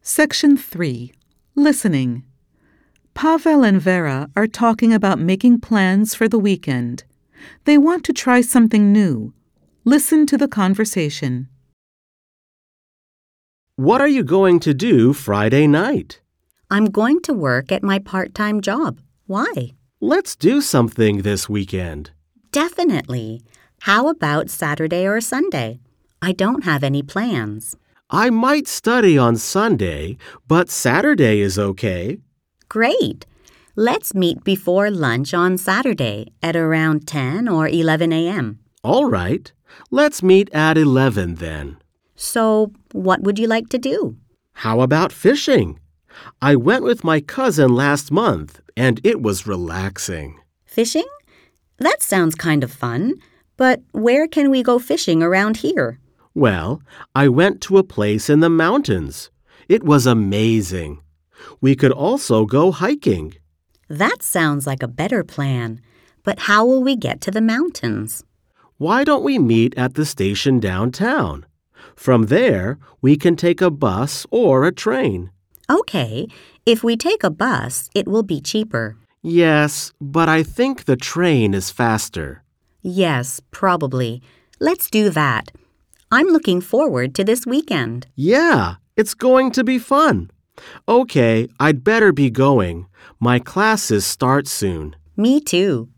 Section 3. Listening. Pavel and Vera are talking about making plans for the weekend. They want to try something new. Listen to the conversation. What are you going to do Friday night? I'm going to work at my part-time job. Why? Let's do something this weekend. Definitely. How about Saturday or Sunday? I don't have any plans. I might study on Sunday, but Saturday is okay. Great. Let's meet before lunch on Saturday at around 10 or 11 a.m. All right. Let's meet at 11 then. So, what would you like to do? How about fishing? I went with my cousin last month, and it was relaxing. Fishing? That sounds kind of fun. But where can we go fishing around here? Well, I went to a place in the mountains. It was amazing. We could also go hiking. That sounds like a better plan. But how will we get to the mountains? Why don't we meet at the station downtown? From there, we can take a bus or a train. Okay, if we take a bus, it will be cheaper. Yes, but I think the train is faster. Yes, probably. Let's do that. I'm looking forward to this weekend. Yeah, it's going to be fun. Okay, I'd better be going. My classes start soon. Me too.